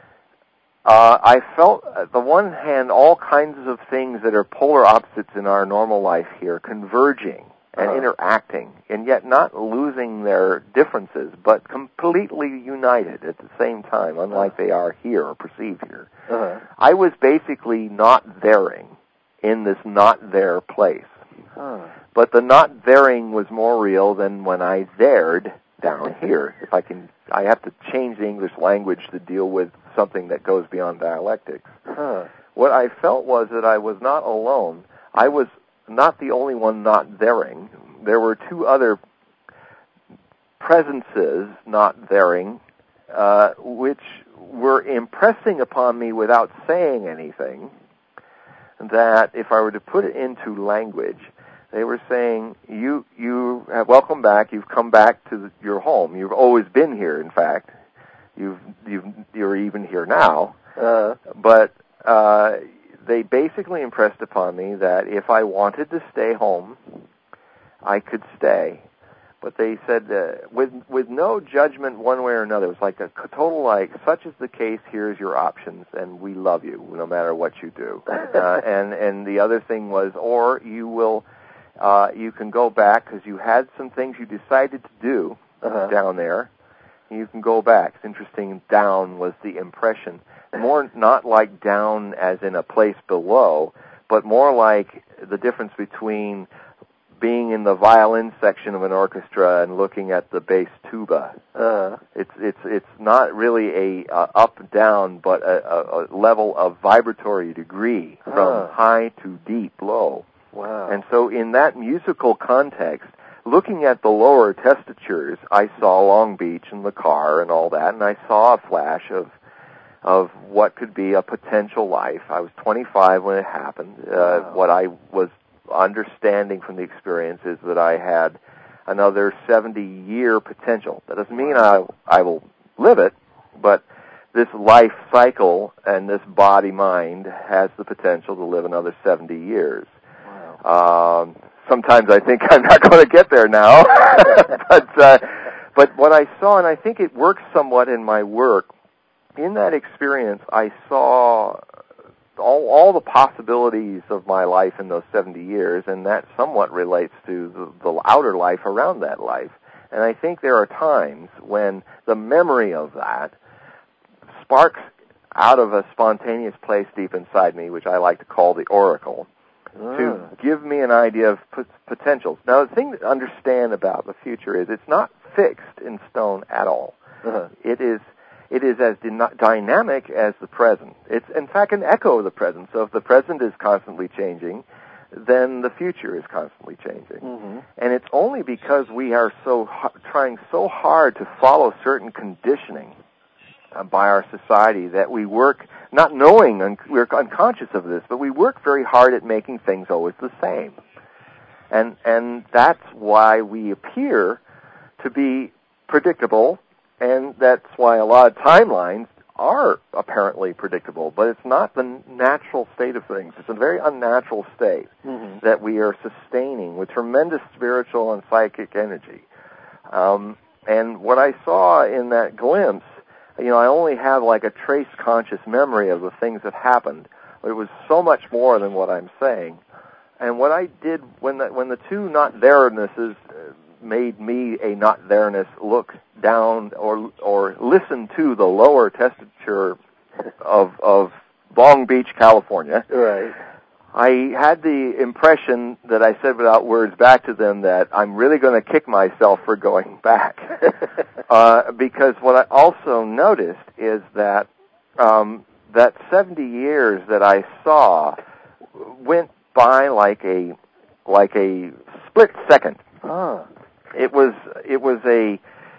uh, I felt, at the one hand, all kinds of things that are polar opposites in our normal life here converging and uh-huh. interacting, and yet not losing their differences, but completely united at the same time, unlike uh-huh. they are here or perceived here. Uh-huh. I was basically not thering in this not there place. Huh. But the not thering was more real than when I thered down here. If I can, I have to change the English language to deal with something that goes beyond dialectics. Huh. What I felt was that I was not alone. I was not the only one not thering. There were two other presences not thering, uh, which were impressing upon me without saying anything, that if I were to put it into language, they were saying, you you have welcome back, you've come back to the, your home. You've always been here, in fact. You've, you've, you're even here now. Uh, but uh, they basically impressed upon me that if I wanted to stay home, I could stay. But they said, uh, with with no judgment one way or another. It was like a total, like, such is the case, here's your options, and we love you no matter what you do. uh, and, and the other thing was, or you will... Uh, you can go back because you had some things you decided to do uh-huh. down there. You can go back. It's interesting. Down was the impression. More not like down as in a place below, but more like the difference between being in the violin section of an orchestra and looking at the bass tuba. Uh, it's it's it's not really a uh, up down, but a, a, a level of vibratory degree from uh, high to deep low. Wow. And so, in that musical context, looking at the lower testatures, I saw Long Beach and the car and all that, and I saw a flash of of what could be a potential life. I was twenty-five when it happened. Uh, wow. What I was understanding from the experience is that I had another seventy-year potential. That doesn't mean I I will live it, but this life cycle and this body-mind has the potential to live another seventy years. Wow. Um, sometimes I think I'm not going to get there now, but uh, but what I saw, and I think it works somewhat in my work, in that experience, I saw all, all the possibilities of my life in those seventy years, and that somewhat relates to the, the outer life around that life. And I think there are times when the memory of that sparks out of a spontaneous place deep inside me, which I like to call the oracle, uh. to give me an idea of p- potentials. Now, the thing to understand about the future is it's not fixed in stone at all. Uh-huh. It is It is as dyna- dynamic as the present. It's, in fact, an echo of the present. So if the present is constantly changing, then the future is constantly changing. Mm-hmm. And it's only because we are so trying so hard to follow certain conditioning uh, by our society that we work, not knowing, un- we're unconscious of this, but we work very hard at making things always the same. And and that's why we appear to be predictable. And that's why a lot of timelines are apparently predictable, but it's not the natural state of things. It's a very unnatural state mm-hmm. that we are sustaining with tremendous spiritual and psychic energy. Um, and what I saw in that glimpse, you know, I only have like a trace conscious memory of the things that happened. It was so much more than what I'm saying. And what I did when the, when the two not there-nesses made me a not there-ness look down or or listen to the lower testature of of Long Beach, California. Right. I had the impression that I said without words back to them that I'm really going to kick myself for going back. uh, because what I also noticed is that um, that seventy years that I saw went by like a like a split second. Ah. It was it was a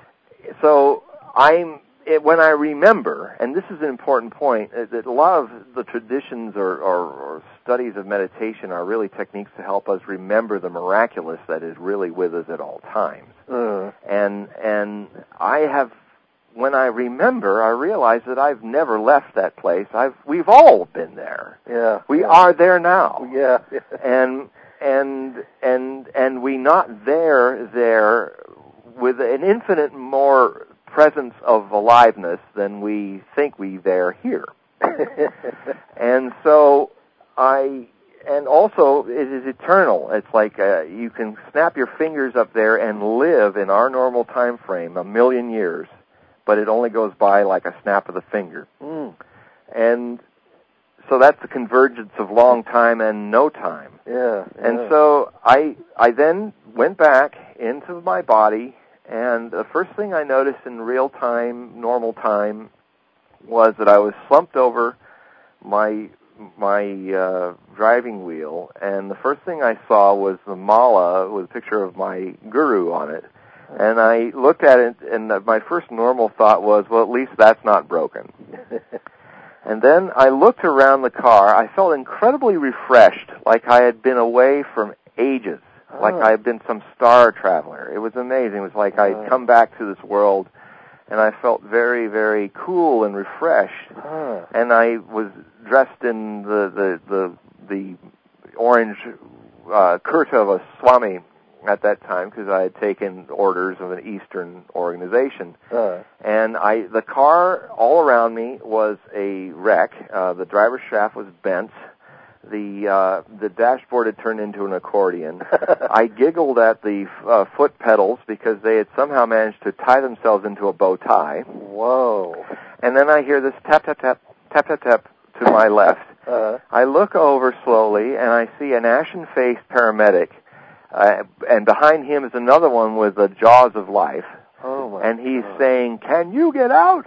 so I'm it, when I remember, and this is an important point, that a lot of the traditions or, or, or studies of meditation are really techniques to help us remember the miraculous that is really with us at all times. Uh. And and I have when I remember, I realize that I've never left that place. I've we've all been there. Yeah. We yeah. are there now. Yeah. and and and and we not there there with an infinite more presence of aliveness than we think we there here. And so I and also it is eternal. It's like uh, you can snap your fingers up there and live in our normal time frame a million years, but it only goes by like a snap of the finger. Mm. And so that's the convergence of long time and no time. Yeah, yeah. And so I I then went back into my body, and the first thing I noticed in real time, normal time, was that I was slumped over my my uh, driving wheel, and the first thing I saw was the mala with a picture of my guru on it. And I looked at it, and my first normal thought was, well, at least that's not broken. And then I looked around the car. I felt incredibly refreshed, like I had been away from ages, oh. like I had been some star traveler. It was amazing. It was like oh. I'd come back to this world, and I felt very, very cool and refreshed. Oh. And I was dressed in the the the, the orange uh, kurta of a swami at that time, because I had taken orders of an Eastern organization. Uh. And I, the car all around me was a wreck. Uh, the driver's shaft was bent. The uh, the dashboard had turned into an accordion. I giggled at the uh, foot pedals because they had somehow managed to tie themselves into a bow tie. Whoa. And then I hear this tap, tap, tap, tap, tap, tap to my left. Uh. I look over slowly, and I see an ashen-faced paramedic Uh, and behind him is another one with the jaws of life. Oh, my And he's God. saying, "Can you get out?"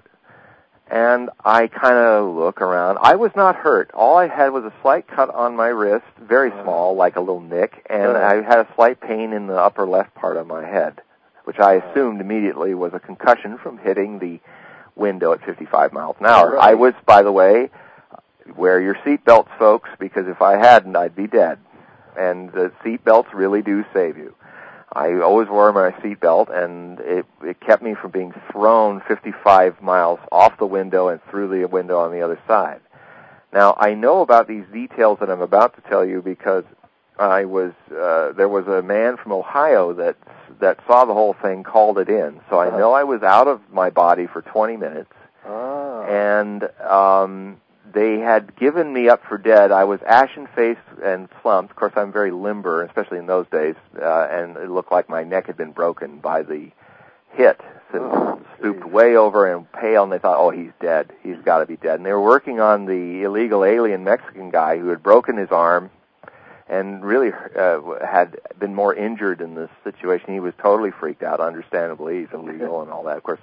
And I kind of look around. I was not hurt. All I had was a slight cut on my wrist, very small, like a little nick, and Uh-huh. I had a slight pain in the upper left part of my head, which I assumed immediately was a concussion from hitting the window at fifty-five miles an hour. Right. I was, by the way, wear your seatbelts, folks, because if I hadn't, I'd be dead. And the seatbelts really do save you. I always wore my seatbelt, and it, it kept me from being thrown fifty-five miles off the window and through the window on the other side. Now, I know about these details that I'm about to tell you because I was uh, there was a man from Ohio that that saw the whole thing, called it in. So I know I was out of my body for twenty minutes, Oh. and um, they had given me up for dead. I was ashen-faced and slumped. Of course, I'm very limber, especially in those days, uh, and it looked like my neck had been broken by the hit. So Oh, stooped geez. way over and pale, and they thought, oh, he's dead. He's got to be dead. And they were working on the illegal alien Mexican guy who had broken his arm and really uh, had been more injured in this situation. He was totally freaked out, understandably. He's illegal and all that. Of course,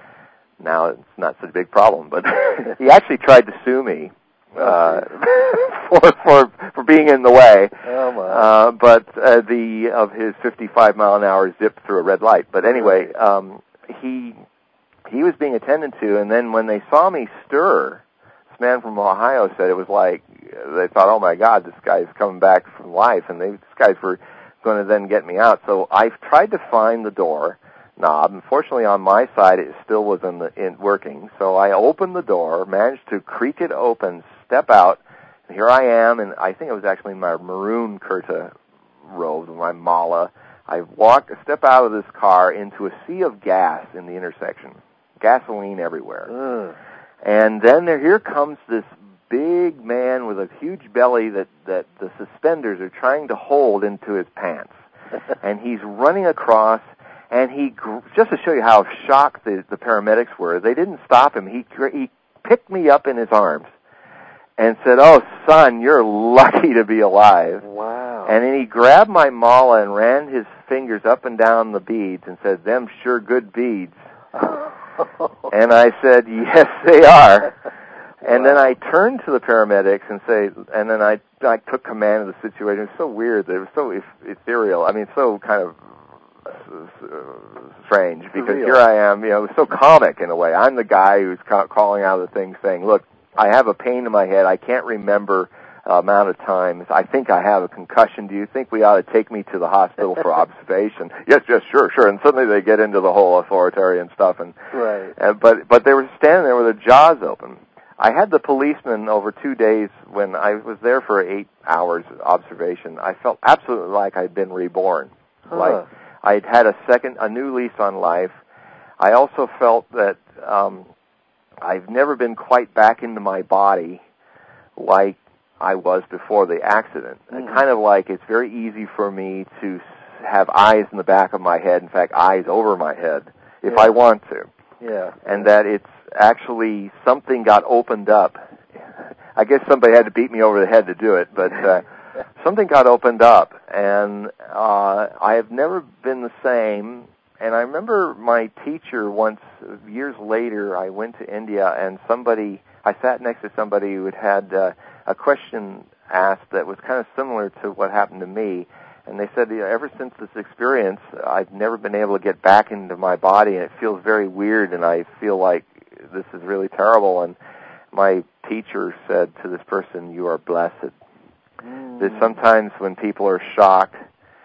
now it's not such a big problem, but he actually tried to sue me uh, for for for being in the way. Oh, my. Uh, but uh, the of his fifty-five mile an hour zip through a red light. But anyway, um, he he was being attended to, and then when they saw me stir, this man from Ohio said it was like they thought, oh my God, this guy's coming back from life, and they, these guys were going to then get me out. So I tried to find the door knob. Unfortunately, on my side, it still was in the in working. So I opened the door, managed to creak it open, step out, and here I am, and I think it was actually my maroon kurta robe, my mala. I walk, step out of this car into a sea of gas in the intersection, gasoline everywhere. Ugh. And then there, here comes this big man with a huge belly that, that the suspenders are trying to hold into his pants. And he's running across, and he, just to show you how shocked the, the paramedics were, they didn't stop him. He, he picked me up in his arms and said, oh, son, you're lucky to be alive. Wow. And then he grabbed my mala and ran his fingers up and down the beads and said, them sure good beads. And I said, yes, they are. And Wow. then I turned to the paramedics and say, and then I, I took command of the situation. It was so weird. It was so ethereal. I mean, so kind of strange because Surreal. here I am, you know, it was so comic in a way. I'm the guy who's ca- calling out the thing saying, look, I have a pain in my head. I can't remember uh, amount of times. I think I have a concussion. Do you think we ought to take me to the hospital for observation? Yes, yes, sure, sure. And suddenly they get into the whole authoritarian stuff. And right. uh, but but they were standing there with their jaws open. I had the policeman over two days when I was there for eight hours observation. I felt absolutely like I'd been reborn. Huh. Like I'd had a second, a new lease on life. I also felt that um, I've never been quite back into my body like I was before the accident. Mm. Kind of like it's very easy for me to have eyes in the back of my head, in fact, eyes over my head, if yeah. I want to. Yeah. And that it's actually something got opened up. I guess somebody had to beat me over the head to do it, but uh, something got opened up, and uh, I have never been the same. And I remember my teacher once, years later, I went to India, and somebody, I sat next to somebody who had had uh, a question asked that was kind of similar to what happened to me. And they said, ever since this experience, I've never been able to get back into my body, and it feels very weird, and I feel like this is really terrible. And my teacher said to this person, you are blessed. Mm. That sometimes when people are shocked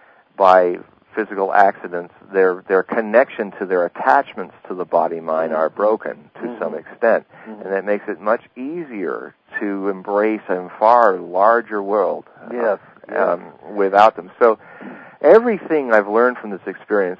by physical accidents, their their connection to their attachments to the body-mind are broken to mm-hmm. some extent. Mm-hmm. And that makes it much easier to embrace a far larger world. Yes. Um, without them. So everything I've learned from this experience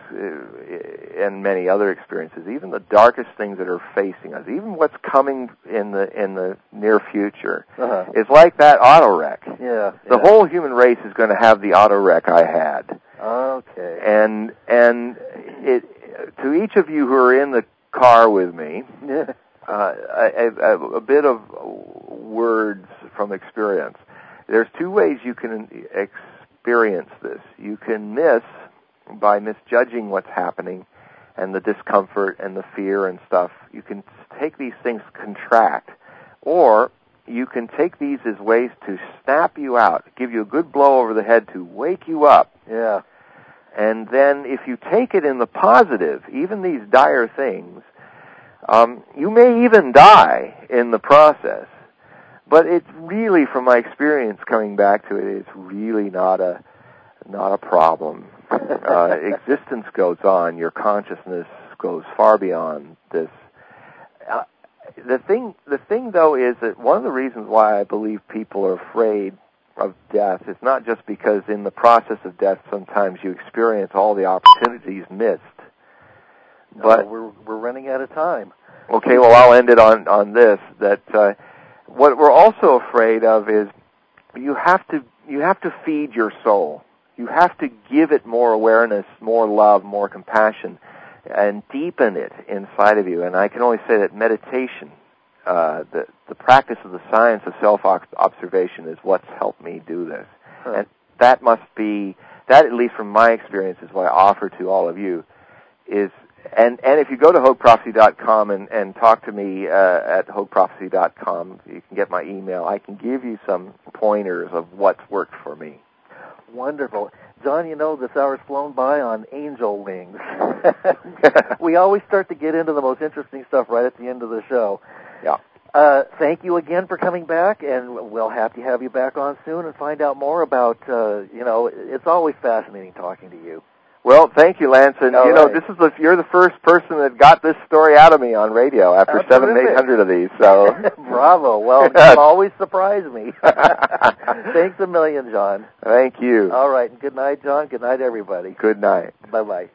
uh, and many other experiences, even the darkest things that are facing us, even what's coming in the in the near future, uh-huh. is like that auto wreck. Yeah, the yeah. whole human race is going to have the auto wreck I had. Okay. And and it to each of you who are in the car with me, yeah. uh, a, a, a bit of words from experience. There's two ways you can experience this. You can miss by misjudging what's happening and the discomfort and the fear and stuff. You can take these things contract, or you can take these as ways to snap you out, give you a good blow over the head to wake you up. Yeah. And then if you take it in the positive, even these dire things, um, you may even die in the process. But it's really, from my experience coming back to it, it's really not a not a problem. Uh, existence goes on. Your consciousness goes far beyond this. Uh, the thing, the thing, though, is that one of the reasons why I believe people are afraid of death is not just because in the process of death sometimes you experience all the opportunities missed. No, but we're we're running out of time. Okay, well, I'll end it on on this. That uh, what we're also afraid of is you have to you have to feed your soul. You have to give it more awareness, more love, more compassion, and deepen it inside of you. And I can only say that meditation, uh, the the practice of the science of self-observation, is what's helped me do this. Huh. And that must be, that at least from my experience is what I offer to all of you, is, and, and if you go to Hogue Prophecy dot com and, and talk to me uh, at Hogue Prophecy dot com, you can get my email. I can give you some pointers of what's worked for me. Wonderful. John, you know, this hour's flown by on angel wings. We always start to get into the most interesting stuff right at the end of the show. Yeah. Uh, thank you again for coming back, and we'll have to have you back on soon and find out more about, uh, you know, it's always fascinating talking to you. Well, thank you, Lance. And, All you know, right. this is the, you're the first person that got this story out of me on radio after That's seven, terrific. eight hundred of these. So, bravo. Well, you always surprise me. Thanks a million, John. Thank you. All right. Good night, John. Good night, everybody. Good night. Bye-bye.